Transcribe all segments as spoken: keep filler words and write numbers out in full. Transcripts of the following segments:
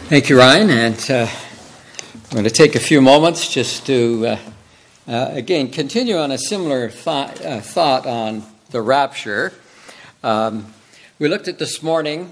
Thank you, Ryan. And uh, I'm going to take a few moments just to, uh, uh, again, continue on a similar thought, uh, thought on the rapture. Um, we looked at this morning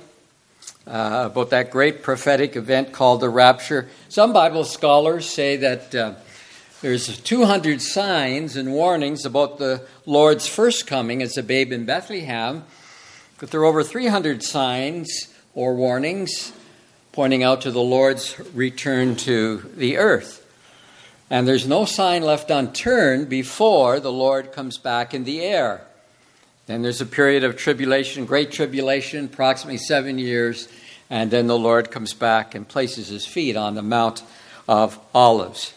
uh, about that great prophetic event called the rapture. Some Bible scholars say that uh, there's two hundred signs and warnings about the Lord's first coming as a babe in Bethlehem, but there are over three hundred signs or warnings pointing out to the Lord's return to the earth. And there's no sign left unturned before the Lord comes back in the air. Then there's a period of tribulation, great tribulation, approximately seven years, and then the Lord comes back and places his feet on the Mount of Olives.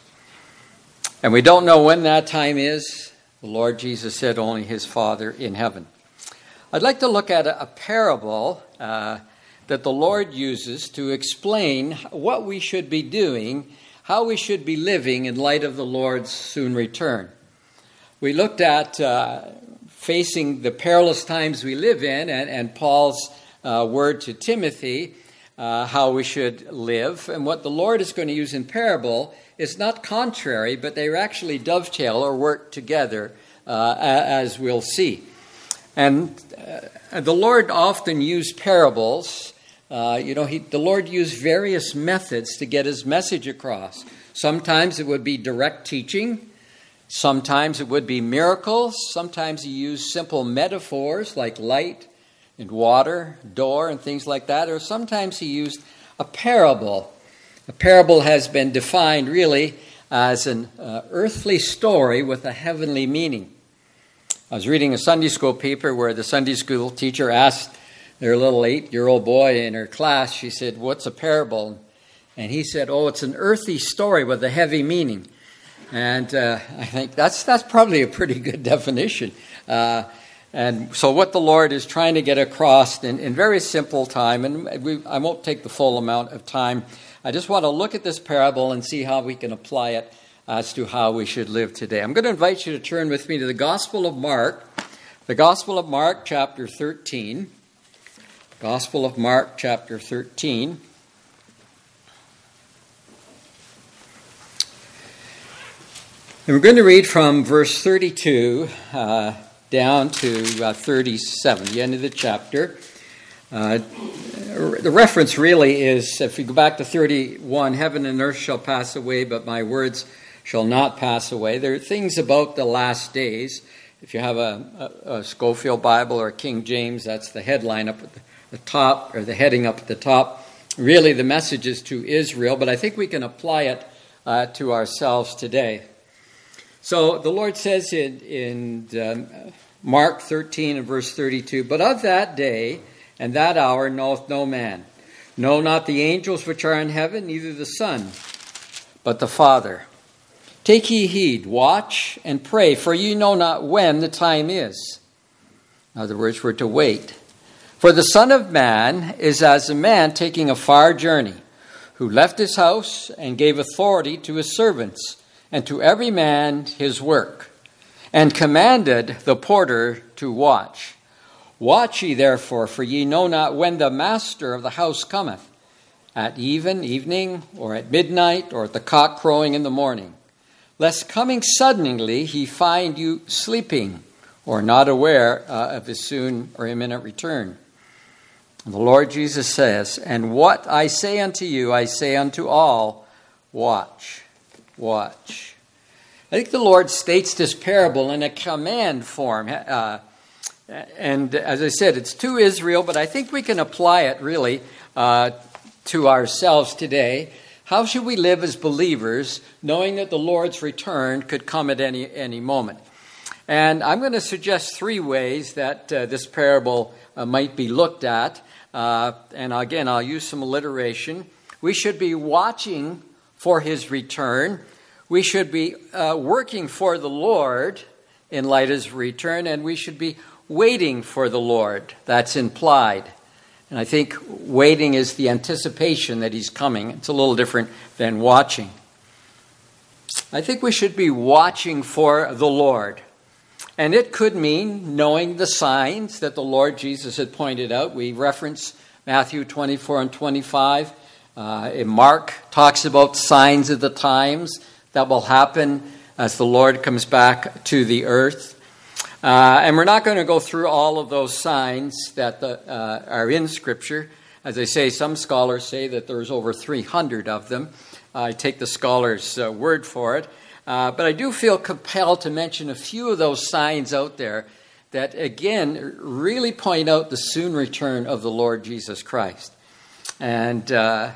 And we don't know when that time is. The Lord Jesus said only his Father in heaven. I'd like to look at a, a parable uh, that the Lord uses to explain what we should be doing, how we should be living in light of the Lord's soon return. We looked at uh, facing the perilous times we live in and, and Paul's uh, word to Timothy, uh, how we should live. And what the Lord is going to use in parable is not contrary, but they actually dovetail or work together, uh, as we'll see. And uh, the Lord often used parables. Uh, you know, he, the Lord used various methods to get his message across. Sometimes it would be direct teaching. Sometimes it would be miracles. Sometimes he used simple metaphors like light and water, door, and things like that. Or sometimes he used a parable. A parable has been defined really as an uh, earthly story with a heavenly meaning. I was reading a Sunday school paper where the Sunday school teacher asked their little eight-year-old boy in her class, she said, "What's a parable?" And he said, "Oh, it's an earthy story with a heavy meaning." And uh, I think that's that's probably a pretty good definition. Uh, and so what the Lord is trying to get across in, in very simple time, and we, I won't take the full amount of time. I just want to look at this parable and see how we can apply it as to how we should live today. I'm going to invite you to turn with me to the Gospel of Mark, the Gospel of Mark, chapter thirteen. Gospel of Mark, chapter thirteen. And we're going to read from verse thirty-two uh, down to uh, thirty-seven, the end of the chapter. Uh, the reference really is, if you go back to thirty-one, heaven and earth shall pass away, but my words shall not pass away. There are things about the last days. If you have a, a, a Schofield Bible or a King James, that's the headline up at the the top, or the heading up at the top. Really, the message is to Israel, but I think we can apply it uh, to ourselves today. So the Lord says in, in um, Mark thirteen and verse thirty-two, "But of that day and that hour knoweth no man, no, not the angels which are in heaven, neither the Son, but the Father. Take ye heed, watch and pray, for ye know not when the time is." In other words, we're to wait. "For the Son of Man is as a man taking a far journey, who left his house and gave authority to his servants, and to every man his work, and commanded the porter to watch. Watch ye therefore, for ye know not when the master of the house cometh, at even, evening, or at midnight, or at the cock crowing in the morning, lest coming suddenly he find you sleeping, or not aware uh, of his soon or imminent return. And the Lord Jesus says, "And what I say unto you, I say unto all, watch, watch." I think the Lord states this parable in a command form. Uh, and as I said, it's to Israel, but I think we can apply it really uh, to ourselves today. How should we live as believers, knowing that the Lord's return could come at any, any moment? And I'm going to suggest three ways that uh, this parable uh, might be looked at. Uh, and again, I'll use some alliteration. We should be watching for his return. We should be uh, working for the Lord in light of his return. And we should be waiting for the Lord. That's implied. And I think waiting is the anticipation that he's coming. It's a little different than watching. I think we should be watching for the Lord. And it could mean knowing the signs that the Lord Jesus had pointed out. We reference Matthew twenty-four and twenty-five. Uh, in Mark talks about signs of the times that will happen as the Lord comes back to the earth. Uh, and we're not going to go through all of those signs that the, uh, are in Scripture. As I say, some scholars say that there's over three hundred of them. I take the scholars' uh, word for it. Uh, but I do feel compelled to mention a few of those signs out there that, again, really point out the soon return of the Lord Jesus Christ. And uh,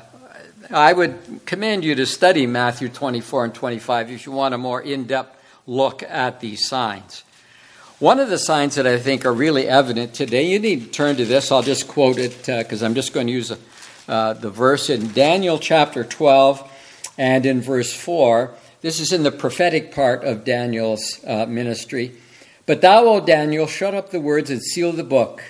I would commend you to study Matthew twenty-four and twenty-five if you want a more in-depth look at these signs. One of the signs that I think are really evident today, you need to turn to this. I'll just quote it because uh, I'm just going to use uh, the verse in Daniel chapter twelve and in verse four. This is in the prophetic part of Daniel's uh, ministry. But thou, O Daniel, shut up the words and seal the book,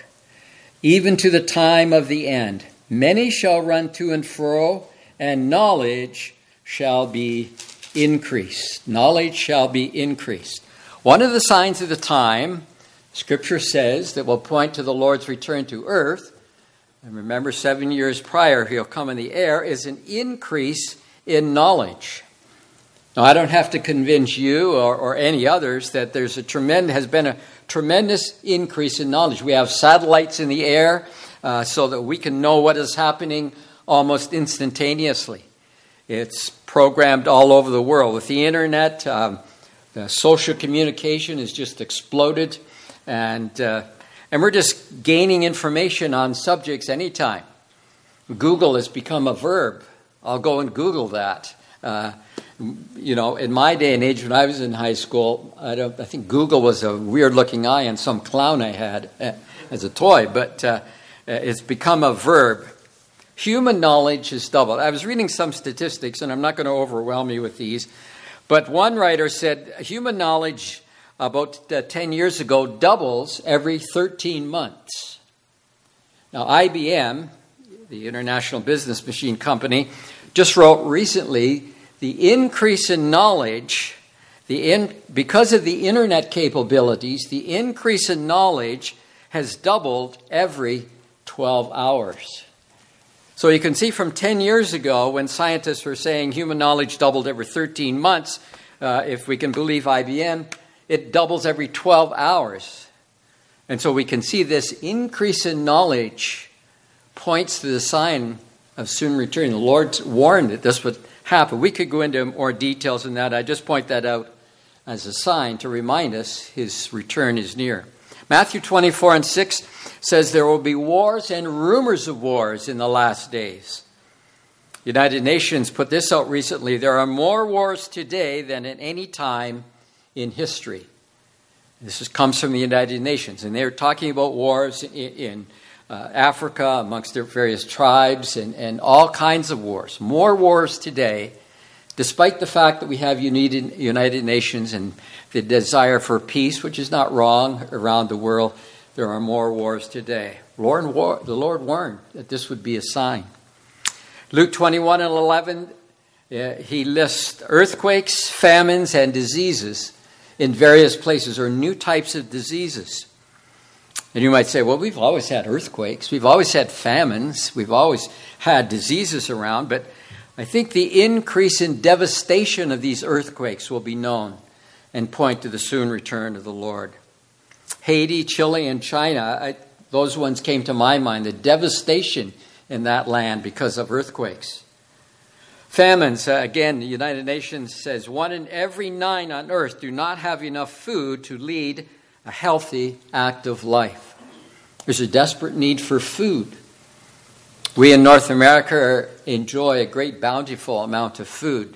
even to the time of the end. Many shall run to and fro, and knowledge shall be increased. Knowledge shall be increased. One of the signs of the time, Scripture says, that will point to the Lord's return to earth, and remember seven years prior he'll come in the air, is an increase in knowledge. Now, I don't have to convince you or, or any others that there's a tremendous, has been a tremendous increase in knowledge. We have satellites in the air uh, so that we can know what is happening almost instantaneously. It's programmed all over the world. With the internet, um, the social communication has just exploded, and uh, and we're just gaining information on subjects anytime. Google has become a verb. I'll go and Google that. Uh, you know, in my day and age, when I was in high school, I don't. I think Google was a weird-looking eye on some clown I had uh, as a toy, but uh, it's become a verb. Human knowledge has doubled. I was reading some statistics, and I'm not going to overwhelm you with these, but one writer said human knowledge about uh, ten years ago doubles every thirteen months. Now, I B M, the International Business Machine Company, just wrote recently the increase in knowledge, the in, because of the internet capabilities, the increase in knowledge has doubled every twelve hours. So you can see from ten years ago, when scientists were saying human knowledge doubled every thirteen months, uh, if we can believe I B M, it doubles every twelve hours. And so we can see this increase in knowledge points to the sign of soon return. The Lord warned that this would happen. We could go into more details than that. I just point that out as a sign to remind us his return is near. Matthew twenty-four and six says there will be wars and rumors of wars in the last days. United Nations put this out recently. There are more wars today than at any time in history. This is, comes from the United Nations, and they're talking about wars in, in uh, Africa amongst their various tribes and, and all kinds of wars. More wars today, despite the fact that we have United, United Nations and the desire for peace, which is not wrong around the world. There are more wars today. Lord, the Lord warned that this would be a sign. Luke twenty-one and eleven, uh, he lists earthquakes, famines, and diseases in various places, or new types of diseases. And you might say, well, we've always had earthquakes. We've always had famines. We've always had diseases around. But I think the increase in devastation of these earthquakes will be known and point to the soon return of the Lord. Haiti, Chile, and China, I, those ones came to my mind, the devastation in that land because of earthquakes. Famines, uh, again, the United Nations says one in every nine on earth do not have enough food to lead a healthy, active life. There's a desperate need for food. We in North America enjoy a great bountiful amount of food.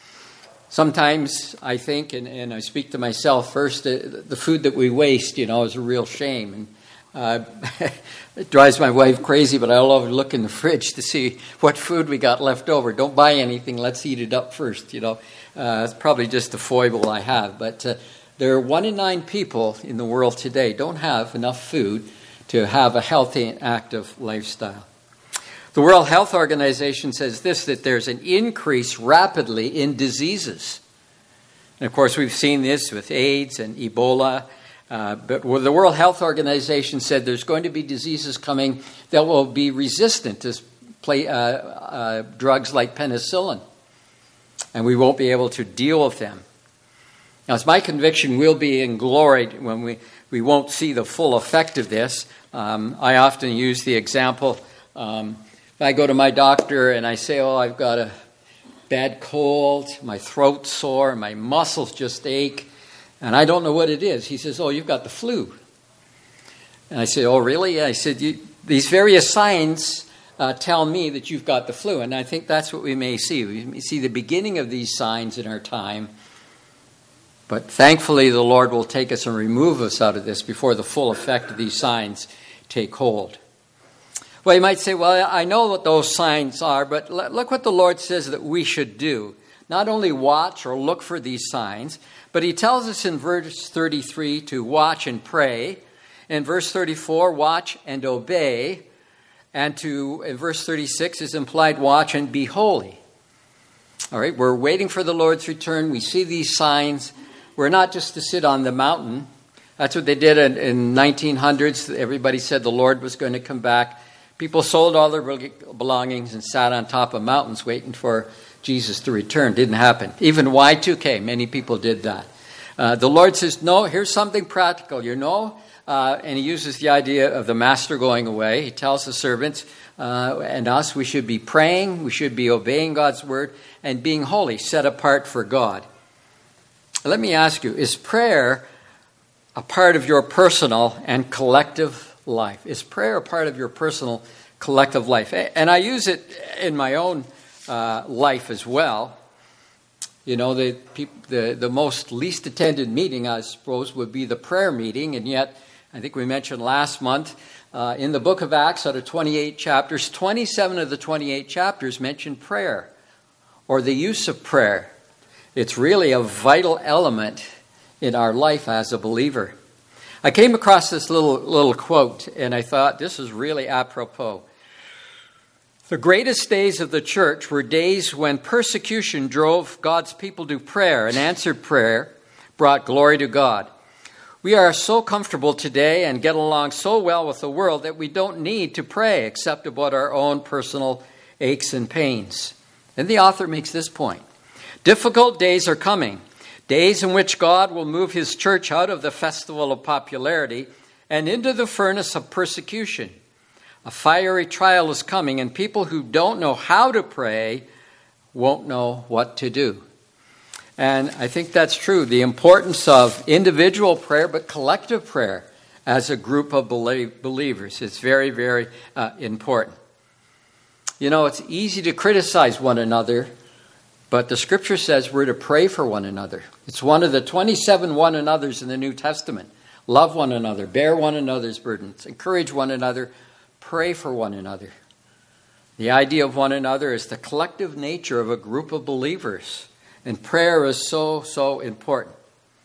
Sometimes I think, and, and I speak to myself first, the, the food that we waste, you know, is a real shame. And uh, it drives my wife crazy, but I love to look in the fridge to see what food we got left over. Don't buy anything, let's eat it up first, you know. Uh, it's probably just a foible I have. But uh, there are one in nine people in the world today don't have enough food to have a healthy and active lifestyle. The World Health Organization says this, that there's an increase rapidly in diseases. And of course, we've seen this with AIDS and Ebola. Uh, but the World Health Organization said there's going to be diseases coming that will be resistant to play, uh, uh, drugs like penicillin, and we won't be able to deal with them. Now, it's my conviction we'll be in glory when we, we won't see the full effect of this. Um, I often use the example, um, if I go to my doctor and I say, oh, I've got a bad cold, my throat's sore, my muscles just ache, and I don't know what it is. He says, oh, you've got the flu. And I say, oh, really? I said, you, these various signs uh, tell me that you've got the flu. And I think that's what we may see. We may see the beginning of these signs in our time. But thankfully, the Lord will take us and remove us out of this before the full effect of these signs take hold. Well, you might say, well, I know what those signs are, but look what the Lord says that we should do. Not only watch or look for these signs, but he tells us in verse thirty-three to watch and pray. In verse thirty-four, watch and obey. And to, in verse thirty-six is implied, watch and be holy. All right, we're waiting for the Lord's return. We see these signs. We're not just to sit on the mountain. That's what they did in, in nineteen hundreds. Everybody said the Lord was going to come back. People sold all their belongings and sat on top of mountains waiting for Jesus to return. Didn't happen. Even Y two K, many people did that. Uh, the Lord says, no, here's something practical, you know. Uh, and he uses the idea of the master going away. He tells the servants uh, and us we should be praying, we should be obeying God's word, and being holy, set apart for God. Let me ask you, is prayer a part of your personal and collective life? Is prayer a part of your personal, collective life? And I use it in my own uh, life as well. You know, the, the the most least attended meeting, I suppose, would be the prayer meeting. And yet, I think we mentioned last month, uh, in the book of Acts, out of twenty-eight chapters, twenty-seven of the twenty-eight chapters mention prayer or the use of prayer. It's really a vital element in our life as a believer. I came across this little little quote, and I thought this is really apropos. The greatest days of the church were days when persecution drove God's people to prayer, and answered prayer brought glory to God. We are so comfortable today and get along so well with the world that we don't need to pray except about our own personal aches and pains. And the author makes this point. Difficult days are coming, days in which God will move his church out of the festival of popularity and into the furnace of persecution. A fiery trial is coming, and people who don't know how to pray won't know what to do. And I think that's true. The importance of individual prayer, but collective prayer as a group of believers is very, very uh, important. You know, it's easy to criticize one another, but the scripture says we're to pray for one another. It's one of the twenty-seven one another's in the New Testament. Love one another, bear one another's burdens, encourage one another, pray for one another. The idea of one another is the collective nature of a group of believers. And prayer is so, so important.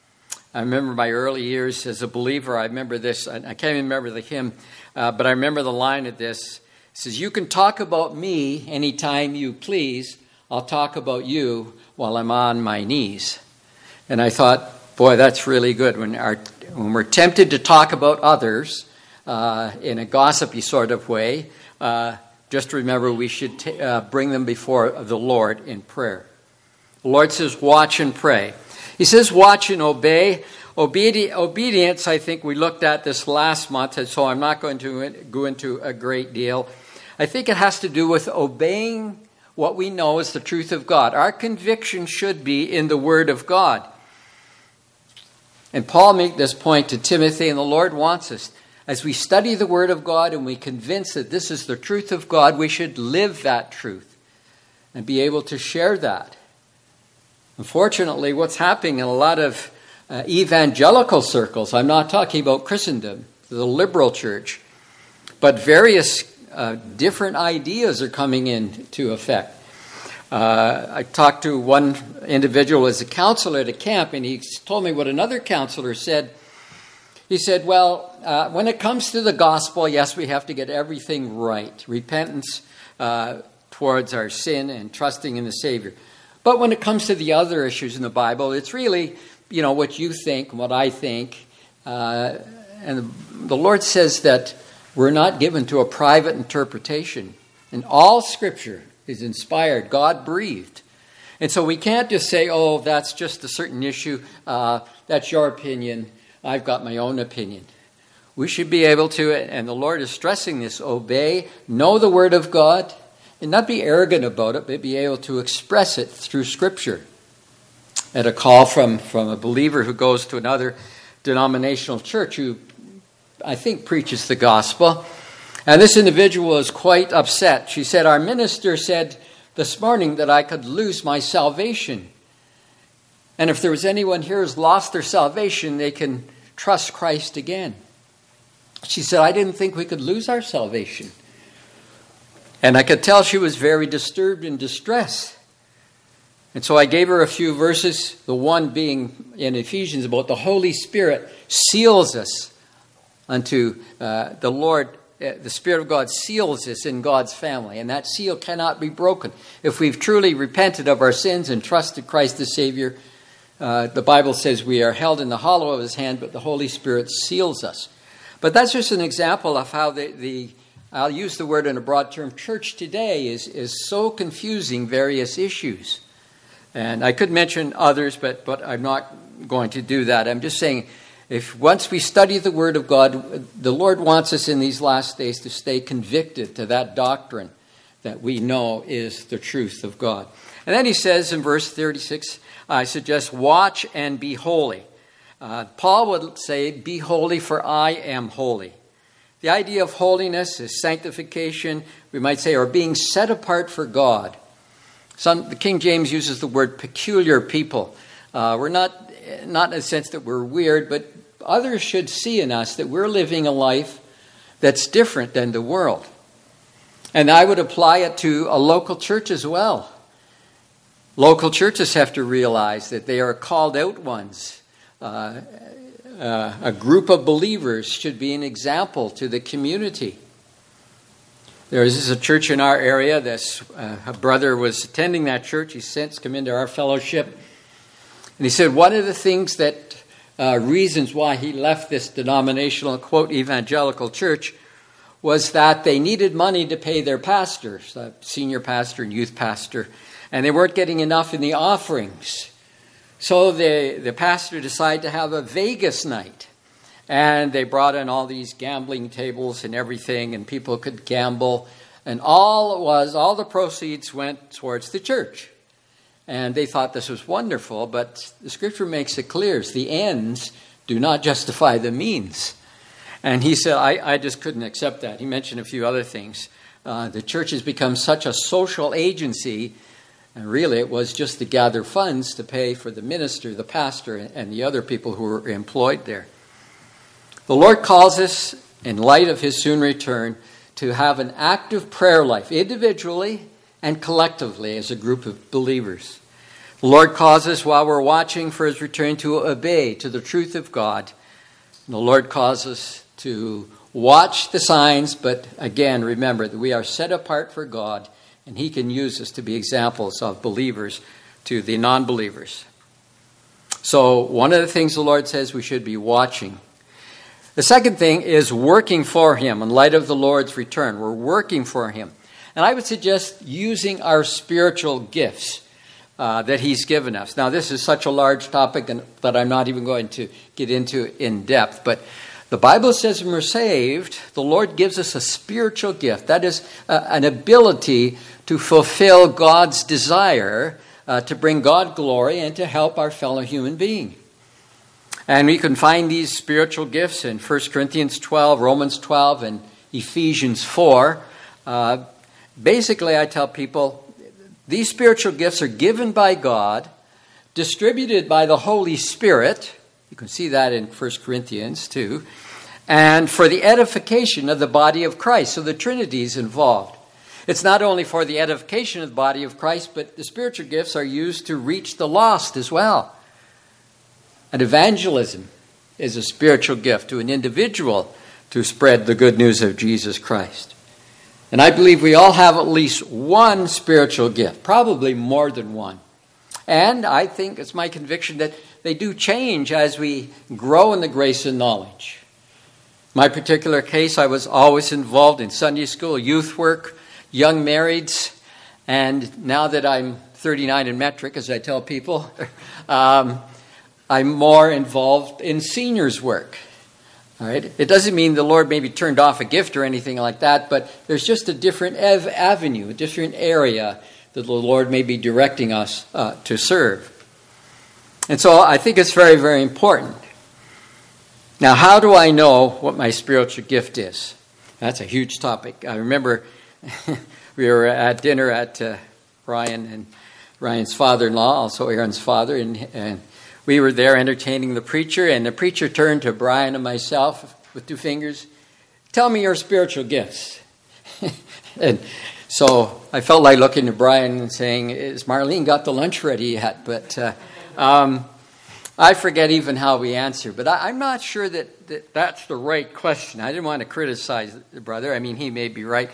I remember my early years as a believer. I remember this. I can't even remember the hymn, uh, but I remember the line of this. It says, you can talk about me anytime you please. I'll talk about you while I'm on my knees. And I thought, boy, that's really good. When, our, when we're tempted to talk about others, Uh, in a gossipy sort of way, uh, just remember we should t- uh, bring them before the Lord in prayer. The Lord says, watch and pray. He says, watch and obey. Obedi- obedience, I think we looked at this last month, and so I'm not going to go into a great deal. I think it has to do with obeying what we know is the truth of God. Our conviction should be in the Word of God. And Paul made this point to Timothy, and the Lord wants us. As we study the Word of God and we convince that this is the truth of God, we should live that truth and be able to share that. Unfortunately, what's happening in a lot of uh, evangelical circles, I'm not talking about Christendom, the liberal church, but various uh, different ideas are coming into effect. Uh, I talked to one individual as a counselor at a camp, and he told me what another counselor said. He said, well, uh, when it comes to the gospel, yes, we have to get everything right. Repentance uh, towards our sin and trusting in the Savior. But when it comes to the other issues in the Bible, it's really, you know, what you think, what I think. Uh, and the Lord says that we're not given to a private interpretation. And all Scripture is inspired, God-breathed. And so we can't just say, oh, that's just a certain issue. Uh, that's your opinion. I've got my own opinion. We should be able to, and the Lord is stressing this, obey, know the Word of God, and not be arrogant about it, but be able to express it through Scripture. At a call from, from a believer who goes to another denominational church who, I think, preaches the gospel. And this individual was quite upset. She said, our minister said this morning that I could lose my salvation. And if there was anyone here who's lost their salvation, they can trust Christ again. She said, I didn't think we could lose our salvation. And I could tell she was very disturbed and distressed. And so I gave her a few verses, the one being in Ephesians about the Holy Spirit seals us unto uh, the Lord. Uh, the Spirit of God seals us in God's family, and that seal cannot be broken. If we've truly repented of our sins and trusted Christ the Savior, uh, the Bible says we are held in the hollow of His hand, but the Holy Spirit seals us. But that's just an example of how the, the I'll use the word in a broad term, church today is, is so confusing various issues. And I could mention others, but, but I'm not going to do that. I'm just saying, if once we study the Word of God, the Lord wants us in these last days to stay convicted to that doctrine that we know is the truth of God. And then he says in verse thirty-six, I suggest watch and be holy. Uh, Paul would say, be holy for I am holy. The idea of holiness is sanctification, we might say, or being set apart for God. Some, the King James uses the word peculiar people. Uh, we're not, not in a sense that we're weird, but others should see in us that we're living a life that's different than the world. And I would apply it to a local church as well. Local churches have to realize that they are called out ones. Uh, uh, a group of believers should be an example to the community. There is a church in our area. This uh, a brother was attending that church. He's since come into our fellowship. And he said one of the things that, uh, reasons why he left this denominational, quote, evangelical church was that they needed money to pay their pastors, the senior pastor and youth pastor, and they weren't getting enough in the offerings. So the, the pastor decided to have a Vegas night. And they brought in all these gambling tables and everything, and people could gamble. And all it was, all the proceeds went towards the church. And they thought this was wonderful, but the Scripture makes it clear, the ends do not justify the means. And he said, I, I just couldn't accept that. He mentioned a few other things. Uh, the church has become such a social agency, and really it was just to gather funds to pay for the minister, the pastor, and the other people who were employed there. The Lord calls us, in light of His soon return, to have an active prayer life, individually and collectively as a group of believers. The Lord calls us, while we're watching for His return, to obey to the truth of God. And the Lord calls us to watch the signs, but again, remember that we are set apart for God, and He can use us to be examples of believers to the non-believers. So one of the things the Lord says we should be watching. The second thing is working for Him in light of the Lord's return. We're working for Him. And I would suggest using our spiritual gifts uh, that He's given us. Now, this is such a large topic and, that I'm not even going to get into in depth. But the Bible says when we're saved, the Lord gives us a spiritual gift. That is uh, an ability to fulfill God's desire uh, to bring God glory and to help our fellow human being. And we can find these spiritual gifts in First Corinthians twelve, Romans twelve, and Ephesians four. Uh, basically, I tell people, these spiritual gifts are given by God, distributed by the Holy Spirit. You can see that in First Corinthians too. And for the edification of the body of Christ. So the Trinity is involved. It's not only for the edification of the body of Christ, but the spiritual gifts are used to reach the lost as well. And evangelism is a spiritual gift to an individual to spread the good news of Jesus Christ. And I believe we all have at least one spiritual gift, probably more than one. And I think it's my conviction that they do change as we grow in the grace and knowledge. My particular case, I was always involved in Sunday school, youth work, young marrieds, and now that I'm thirty-nine in metric, as I tell people, um, I'm more involved in seniors' work. All right. It doesn't mean the Lord maybe turned off a gift or anything like that, but there's just a different av- avenue, a different area that the Lord may be directing us uh, to serve. And so I think it's very, very important. Now, how do I know what my spiritual gift is? That's a huge topic. I remember we were at dinner at uh, Ryan and Ryan's father-in-law, also Aaron's father, and, and we were there entertaining the preacher, and the preacher turned to Brian and myself with two fingers. Tell me your spiritual gifts. And so I felt like looking at Brian and saying, is Marlene got the lunch ready yet? But uh, um, I forget even how we answered. But I, I'm not sure that, that that's the right question. I didn't want to criticize the brother. I mean, he may be right.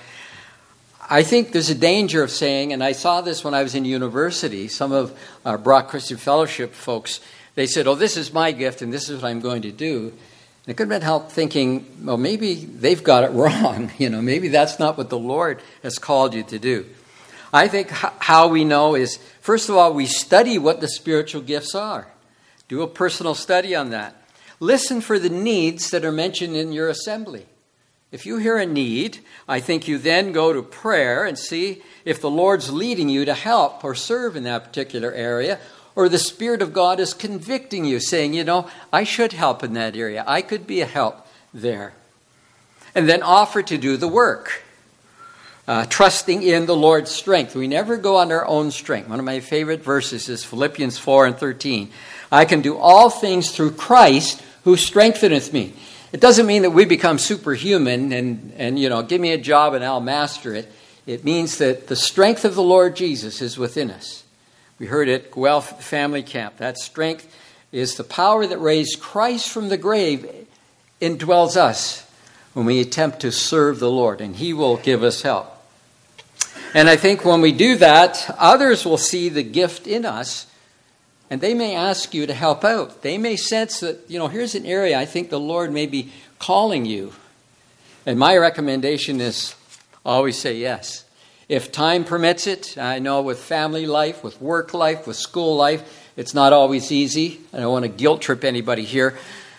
I think there's a danger of saying, and I saw this when I was in university, some of our Brock Christian Fellowship folks, they said, oh, this is my gift and this is what I'm going to do. And it could have been help thinking, well, maybe they've got it wrong. You know, maybe that's not what the Lord has called you to do. I think how we know is, first of all, we study what the spiritual gifts are. Do a personal study on that. Listen for the needs that are mentioned in your assembly. If you hear a need, I think you then go to prayer and see if the Lord's leading you to help or serve in that particular area, or the Spirit of God is convicting you, saying, you know, I should help in that area. I could be a help there. And then offer to do the work, uh, trusting in the Lord's strength. We never go on our own strength. One of my favorite verses is Philippians four and thirteen. I can do all things through Christ who strengtheneth me. It doesn't mean that we become superhuman and, and, you know, give me a job and I'll master it. It means that the strength of the Lord Jesus is within us. We heard it, Guelph Family Camp. That strength is the power that raised Christ from the grave indwells us when we attempt to serve the Lord, and He will give us help. And I think when we do that, others will see the gift in us, and they may ask you to help out. They may sense that, you know, here's an area I think the Lord may be calling you. And my recommendation is always say yes. If time permits it, I know with family life, with work life, with school life, it's not always easy. I don't want to guilt trip anybody here.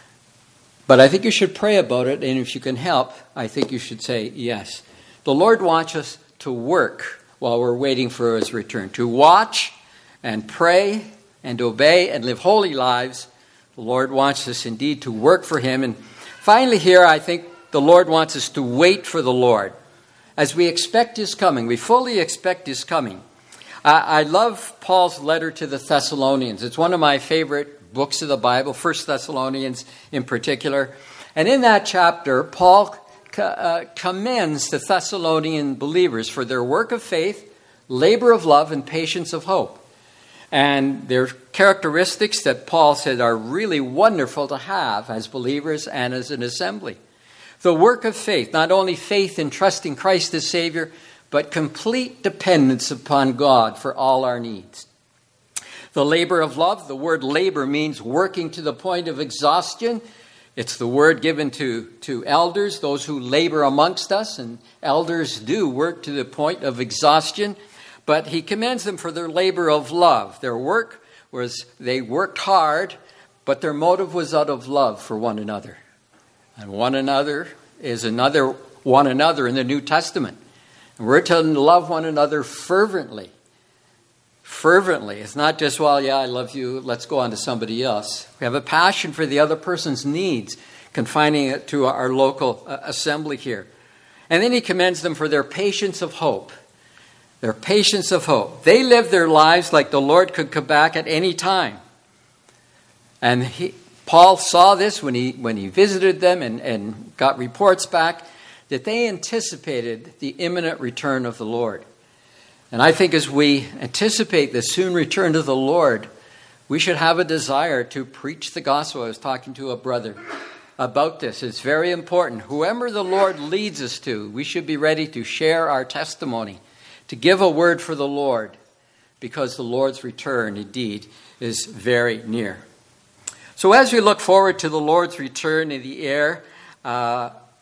But I think you should pray about it, and if you can help, I think you should say yes. The Lord wants us to work while we're waiting for His return, to watch and pray and obey and live holy lives. The Lord wants us indeed to work for Him. And finally here, I think the Lord wants us to wait for the Lord. As we expect His coming, we fully expect His coming. I, I love Paul's letter to the Thessalonians. It's one of my favorite books of the Bible, First Thessalonians in particular. And in that chapter, Paul co- uh, commends the Thessalonian believers for their work of faith, labor of love, and patience of hope. And they're characteristics that Paul said are really wonderful to have as believers and as an assembly. The work of faith, not only faith in trusting Christ as Savior, but complete dependence upon God for all our needs. The labor of love, the word labor means working to the point of exhaustion. It's the word given to, to elders, those who labor amongst us, and elders do work to the point of exhaustion. But he commends them for their labor of love. Their work was, they worked hard, but their motive was out of love for one another. And one another is another one another in the New Testament. And we're to love one another fervently. Fervently. It's not just, well, yeah, I love you, let's go on to somebody else. We have a passion for the other person's needs, confining it to our local uh, assembly here. And then he commends them for their patience of hope. Their patience of hope. They live their lives like the Lord could come back at any time. And he, Paul saw this when he when he visited them and, and got reports back that they anticipated the imminent return of the Lord. And I think as we anticipate the soon return of the Lord, we should have a desire to preach the gospel. I was talking to a brother about this. It's very important. Whoever the Lord leads us to, we should be ready to share our testimony, to give a word for the Lord, because the Lord's return indeed is very near. So as we look forward to the Lord's return in the air, uh,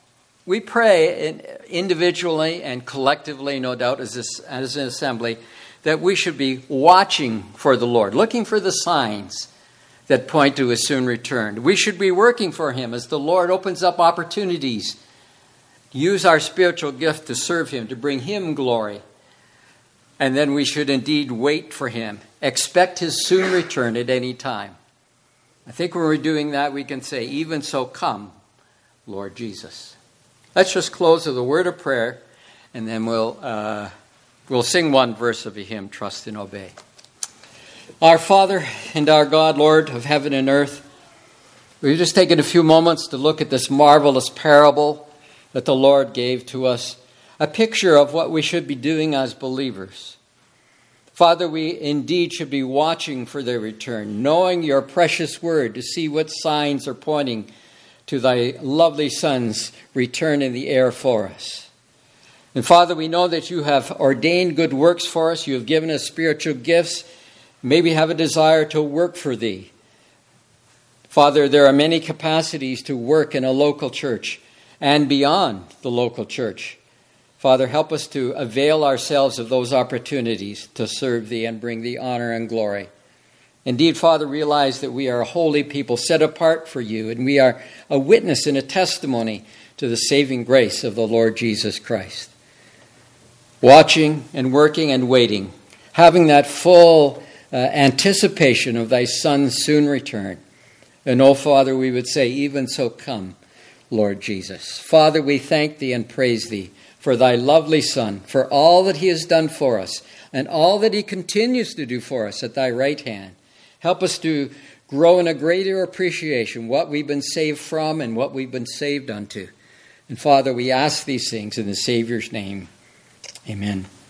we pray individually and collectively, no doubt, as, this, as an assembly, that we should be watching for the Lord, looking for the signs that point to his soon return. We should be working for him as the Lord opens up opportunities. Use our spiritual gift to serve him, to bring him glory. And then we should indeed wait for him. Expect his soon return at any time. I think when we're doing that, we can say, even so, come, Lord Jesus. Let's just close with a word of prayer, and then we'll uh, we'll sing one verse of a hymn, Trust and Obey. Our Father and our God, Lord of heaven and earth, we've just taken a few moments to look at this marvelous parable that the Lord gave to us, a picture of what we should be doing as believers. Father, we indeed should be watching for their return, knowing your precious word to see what signs are pointing to thy lovely Son's return in the air for us. And Father, we know that you have ordained good works for us. You have given us spiritual gifts. Maybe have a desire to work for thee. Father, there are many capacities to work in a local church and beyond the local church. Father, help us to avail ourselves of those opportunities to serve thee and bring thee honor and glory. Indeed, Father, realize that we are a holy people set apart for you, and we are a witness and a testimony to the saving grace of the Lord Jesus Christ. Watching and working and waiting, having that full uh, anticipation of thy Son's soon return. And, oh, Father, we would say, even so come, Lord Jesus. Father, we thank thee and praise thee for thy lovely Son, for all that he has done for us, and all that he continues to do for us at thy right hand. Help us to grow in a greater appreciation what we've been saved from and what we've been saved unto. And Father, we ask these things in the Savior's name. Amen.